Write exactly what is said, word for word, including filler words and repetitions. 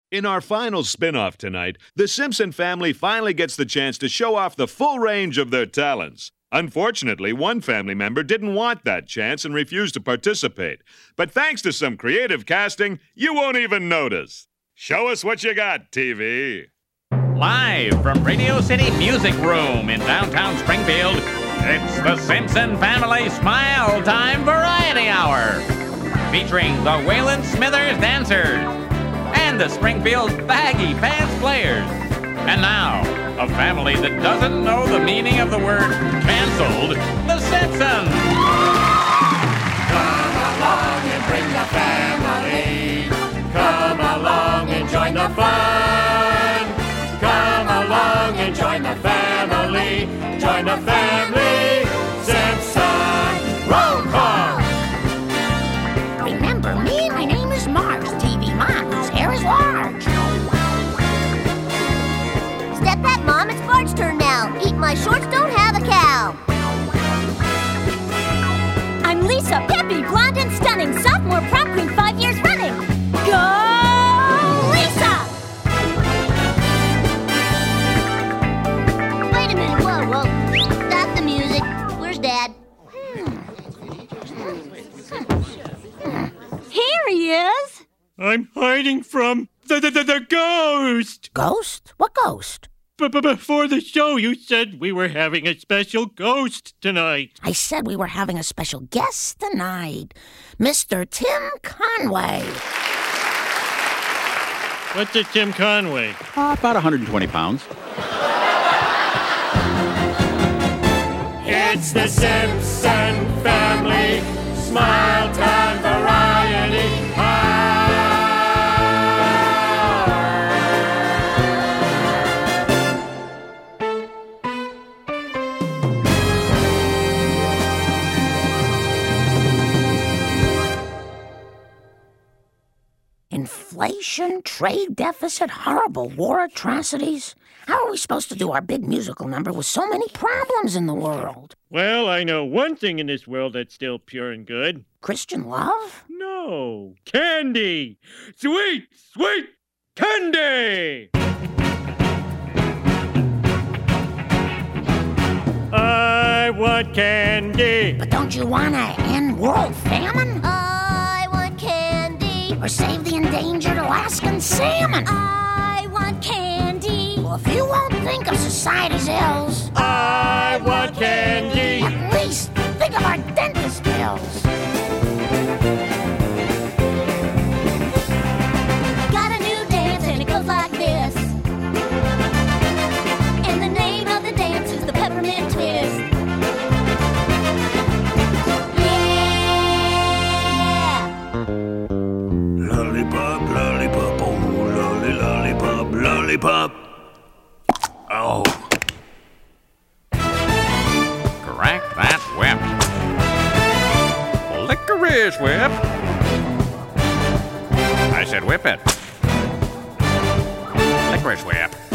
In our final spin-off tonight, the Simpson family finally gets the chance to show off the full range of their talents. Unfortunately, one family member didn't want that chance and refused to participate. But thanks to some creative casting, you won't even notice. Show us what you got, T V. Live from Radio City Music Room in downtown Springfield, it's the Simpson Family Smile Time Variety Hour, featuring the Waylon Smithers Dancers and the Springfield Baggy Pants Players. And now, a family that doesn't know the meaning of the word canceled, the Simpsons. Come along and bring the family. Come along and join the fun. Come along and join the family. Join the family. Simpson Roll Call. Remember me? My name is Marge, T V mom, whose hair is large. Step back, Mom. It's Bart's turn now. Eat my shorts, don't have a cow. I'm Lisa, peppy, blonde, and stunning, sophomore prom queen, five years running. Go, Lisa! Wait a minute, whoa, whoa. Stop the music. Where's Dad? Here he is. I'm hiding from the, the, the, the ghost. Ghost? What ghost? But before the show, you said we were having a special ghost tonight. I said we were having a special guest tonight. Mister Tim Conway. What's a Tim Conway? Uh, about one hundred twenty pounds. It's the Simpson Family Smile Time Variety Hour. Inflation, trade deficit, horrible war atrocities. How are we supposed to do our big musical number with so many problems in the world? Well, I know one thing in this world that's still pure and good. Christian love? No, candy! Sweet, sweet candy! I want candy! But don't you want to end world famine? I want candy. Or save the endangered Alaskan salmon? I want candy. Well, if you won't think of society's ills, I want candy! at least think of our dentist bills. Got a new dance and it goes like this. And the name of the dance is the peppermint twist. Yeah! Lollipop, lollipop, oh, lolly, lollipop, lollipop. Oh. Crack that whip. Licorice whip. I said whip it. Licorice whip.